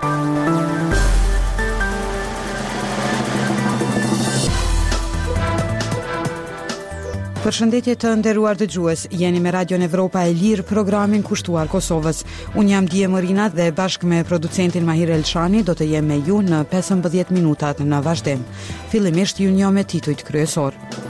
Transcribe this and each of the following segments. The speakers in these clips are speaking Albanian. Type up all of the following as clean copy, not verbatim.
Përshëndetje të nderuar dëgjues, jeni me Radion Evropa e Lirë, programin kushtuar Kosovës. Unë jam Dije Mërina dhe bashkë me producentin Mahir Elshani do të jem me ju në 15 minutat në vazhdim. Fillimisht ju njoh me titujt kryesor.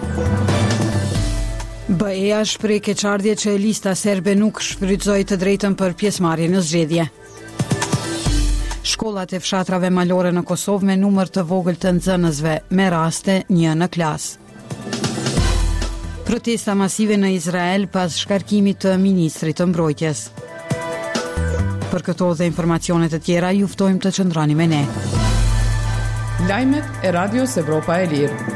BE-ja shpreh keqardhje që lista serbe nuk shfrytëzoi të drejtën për pjesëmarrje në zgjedhje. Shkollat e fshatrave malore në Kosovë me numër të vogël të nxënësve, me raste 1 në klasë. Protesta masive në Izrael pas shkarkimit të ministrit të mbrojtjes. Për këto dhe informacionet të tjera, ju ftojmë të qëndroni me ne. Lajmet e Radios Evropa e Lirë.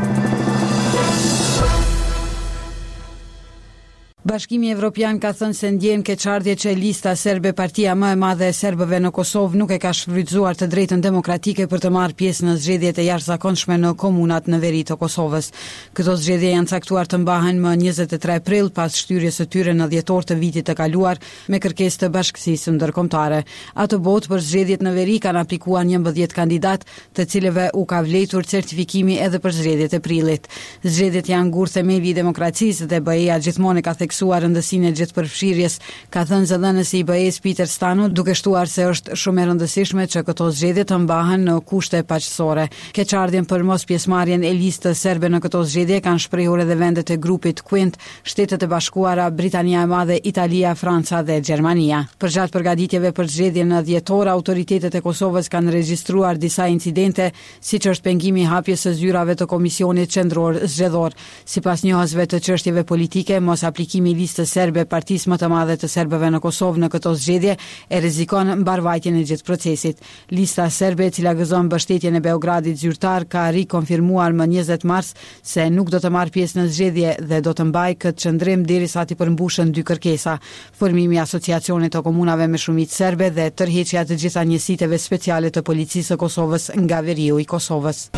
Bashkimi Evropian ka thënë se ndjen keqardhje që lista serbe, partia më e madhe e serbëve në Kosovë, nuk e ka shfrytzuar të drejtën demokratike për të marrë pjesë në zgjedhjet e jashtëzakonshme në komunat në veri të Kosovës. Këto zgjedhje janë caktuar të mbahen më 23 prill pas shtyrjes së tyre në dhjetor të vitit të kaluar me kërkesë të bashkësisë ndërkombëtare. Atë botë për zgjedhjet në veri kanë aplikuar 11 kandidat, të cilëve u ka vletur certifikimi edhe për zgjedhjet e prillit. Zgjedhjet janë gur themeli i demokracisë dhe BE-ja gjithmonë ka rëndësinë e gjithëpërfshirjes, ka thënë zëdhënësi i BE-s Peter Stanu, duke shtuar se është shumë e rëndësishme që këto zgjedhje të mbahen në kushte paqësore. Keqardhjen për mos pjesëmarrjen e listës serbe në këto zgjedhje kanë shprehur edhe vendet e grupit Quint, Shtetet e Bashkuara, Britania e Madhe, Italia, Franca dhe Gjermania. Përgjatë përgatitjeve për zgjedhjen në dhjetor, autoritetet e Kosovës kanë regjistruar disa incidente, siç është pengimi i hapjes së zyrave të Komisionit Qendror Zgjedhor. Sipas njohësve të çështjeve politike, mos aplikimi i listës serbe, partisë më të madhe të serbëve në Kosovë në këto zgjedhje e rrezikon mbarvajtjen e gjithë procesit. Lista serbe, e cila gëzon mbështetjen e Beogradit zyrtar, ka rikonfirmuar më 20 mars se nuk do të marrë pjesë në zgjedhje dhe do të mbajë këtë qëndrim derisa t'i përmbushen 2 kërkesa: formimi i asociacionit të komunave me shumicë serbe dhe tërheqja të gjitha njësiteve speciale të policisë së Kosovës nga veriu i Kosovës.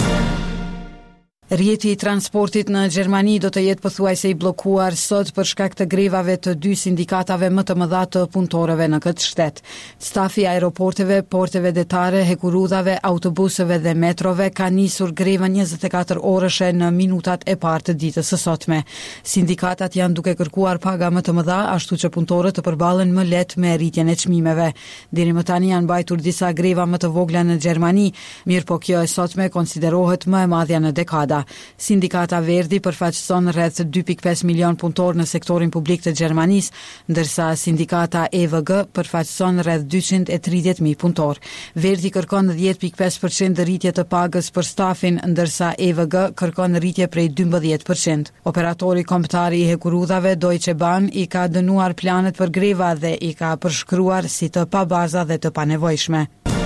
Rjeti i transportit në Gjermani do të jetë pothuajse i bllokuar sot për shkak të grevave të 2 sindikatave më të mëdha të punëtorëve në këtë shtet. Stafi i aeroporteve, porteve detare, hekurudhave, autobuseve dhe metrove ka nisur grevën 24 orëshe në minutat e parë të ditës së sotme. Sindikatat janë duke kërkuar paga më të mëdha, ashtu që punëtorët të përballen më lehtë me rritjen e çmimeve. Deri më tani janë mbajtur disa greva më të vogla në Gjermani, mirë po kjo e sotme konsiderohet më e madhja në dekada. Sindikata Verdi përfaqëson rreth 2.5 milion punëtor në sektorin publik të Gjermanisë, ndërsa sindikata EVG përfaqëson rreth 230.000 punëtor. Verdi kërkon 10.5% rritje të pagës për stafin, ndërsa EVG kërkon rritje prej 12%. Operatori kombëtar i hekurudhave Deutsche Bahn i ka dënuar planet për greva dhe i ka përshkruar si të pabaza dhe të panevojshme.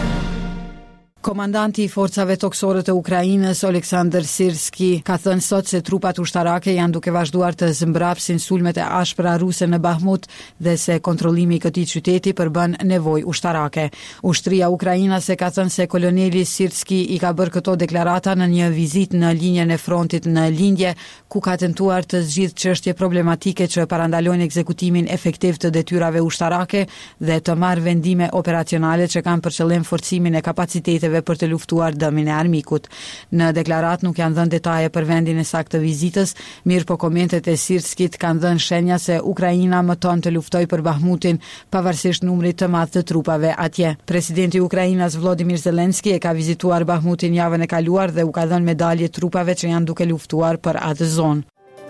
Komandanti i forcave toksore të Ukrainës, Oleksandr Sirski, ka thënë sot se trupat ushtarake janë duke vazhduar të zmbrapsin sulmet e ashpra ruse në Bahmut dhe se kontrollimi i këtij qyteti përbën nevojë ushtarake. Ushtria ukrainase ka thënë se koloneli Sirski i ka bërë këto deklarata në një vizitë në linjën e frontit në lindje, ku ka tentuar të zgjidhë çështje problematike që parandalojnë ekzekutimin efektiv të detyrave ushtarake dhe të marrë vendime operacionale që kanë për qëllim forcimin e kapaciteteve për të luftuar dëmin e armikut. Në deklarat nuk janë dhënë detaje për vendin e saktë të vizitës, mirë po komentet e Sirskit kanë dhënë shenja se Ukraina mëton të luftojë për Bahmutin, pavarësisht numrit të madh të trupave atje. Presidenti i Ukrainës Volodymyr Zelensky e ka vizituar Bahmutin javën e kaluar dhe u ka dhënë medalje trupave që janë duke luftuar për atë zonë.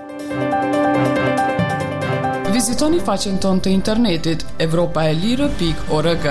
Vizitoni faqen tonë të internetit europaelire.org.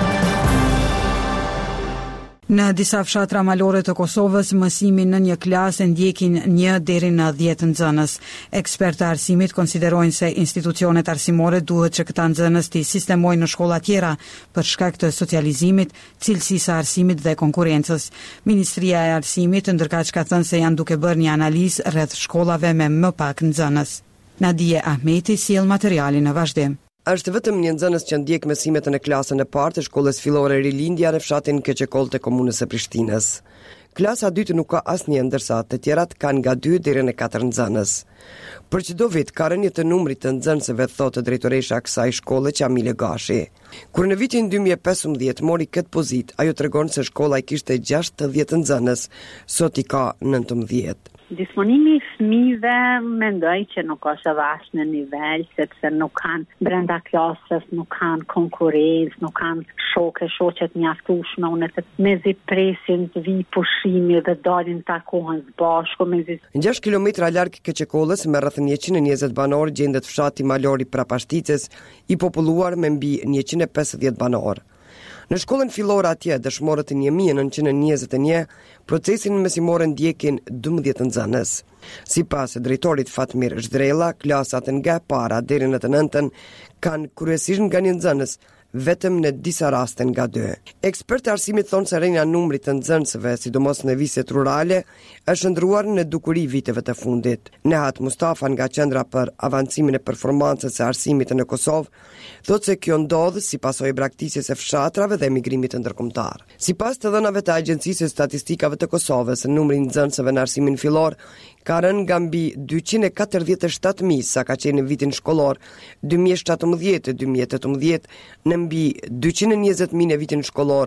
Në disa fshatra malore të Kosovës, mësimin në një klasë ndjekin 1 deri në 10 nxënës. Ekspertë arsimit konsiderojnë se institucionet arsimore duhet që këta nxënës të sistemojnë në shkolla tjera për shkak të socializimit, cilësisë së arsimit dhe konkurrencës. Ministria e Arsimit ndërkaq ka thënë se janë duke bërë një analizë rreth shkollave me më pak nxënës. Nadije Ahmeti sjell materialin në vazhdim. Është vetëm një nxënës që ndjek mësimet në klasën e parë të shkollës fillore Rilindja në fshatin Keqekoll të komunës së Prishtinës. Klasa 2 nuk ka asnjë, ndërsa të tjerat kanë nga 2 deri në 4 nxënës. Për çdo vit ka rënje të numrit të nxënësve, thotë drejtoresha e kësaj shkolle Qamile Gashi. Kur në vitin 2015 mori këtë pozitë, ajo tregon se shkolla i kishte 60 nxënës, sot i ka 19. Disponimi i fëmijëve mendoj që nuk është edhe as në nivel, sepse nuk kanë brenda klasës, nuk kanë konkurrencë, nuk kanë shoqe të mjaftueshme, unë të mezi presin të vi pushimi dhe dalin takohen së bashku mezi. 6 kilometra larg Keçekollës, me rreth 120 banor, gjendet fshati Malori Prapashticës, i populluar me mbi 150 banor. Në shkollën fillore atje, dëshmorët e 1921, procesin mesimor ndjekin 12 nxënës. Sipas drejtorit Fatmir Zhdrella, klasat nga e para deri në të 9-ën kanë kryesisht nga një nxënës, vetëm në disa raste nga 2. Ekspertë arsimit thonë se rënja numrit të nxënësve, sidomos në viset rurale, është ndruar në dukuri viteve të fundit. Nehat Mustafa nga Qendra për Avancimin e Performancës së Arsimit në Kosovë thotë se kjo ndodh si pasojë braktisjes së fshatrave dhe emigrimit ndërkombëtar. Sipas të dhënave të Agjencisë së Statistikave të Kosovës, numri i nxënësve në arsimin fillor ka rënë nga mbi 247.000 sa ka qenë në vitin shkollor 2017-2018 në mbi 220.000 në vitin shkollor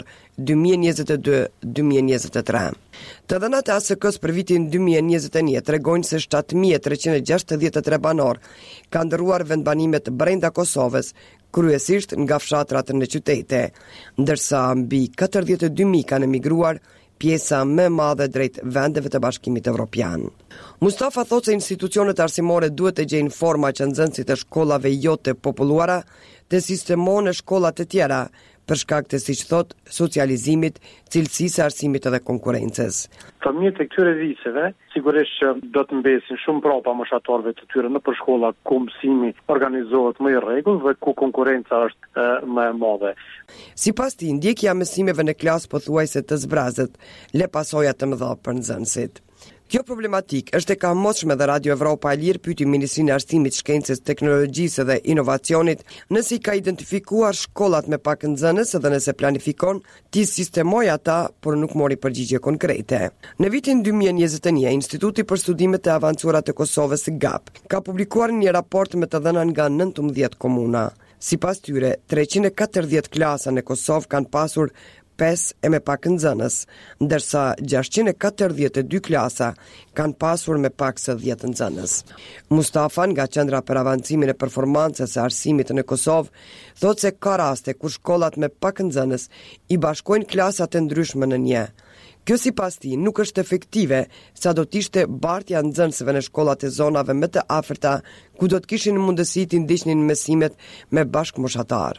2022-2023. Të dhënat e ASK-s për vitin 2021 tregojnë se 7.363 banor kanë ndërruar vendbanimet brenda Kosovës, kryesisht nga fshatrat në qytete, ndërsa mbi 42.000 kanë emigruar, pjesa më e madhe drejt vendeve të Bashkimit Evropian. Mustafa thotë se institucionet arsimore duhet të gjejnë forma që nxënësit e shkollave jo të populluara të sistemojnë në shkollat të tjera, për shkak të, siç thot, socializimit, cilësisë së arsimit dhe konkurrencës. Fëmijët e këtyre viceve sigurisht që do të mbesin shumë prapa moshatorëve të tyre në për shkolla ku mësimi organizohet më i rregullt dhe ku konkurenca është më e madhe. Sipas tij, ndjekja e mësimeve në klasë pothuajse të zbrazët le pasoja të mëdha për nxënësit. Kjo problematik është e kamotshme dhe Radio Evropa e Lirë pyeti Ministrinë e Arsimit, Shkencës, Teknologjisë dhe Inovacionit nëse i ka identifikuar shkollat me pak nxënës dhe nëse planifikon t'i sistemojë ata, por nuk mori përgjigje konkrete. Në vitin 2021, Instituti për Studimet e Avancuara të Kosovës, GAP, ka publikuar një raport me të dhëna nga 19 komuna. Sipas tyre, 340 klasa në Kosovë kanë pasur 5 e me pak nxënës, ndërsa 642 klasa kanë pasur me pak se 10 nxënës. Mustafa nga Qendra për Avancimin e Performancës së Arsimit në Kosovë thotë se ka raste ku shkollat me pak nxënës i bashkojnë klasat e ndryshme në një. Kjo sipas tij nuk është efektive, sa do të ishte bartja e nxënësve në shkollat e zonave më të afërta, ku do të kishin mundësi të ndiqnin mësimet me bashkëmoshatar.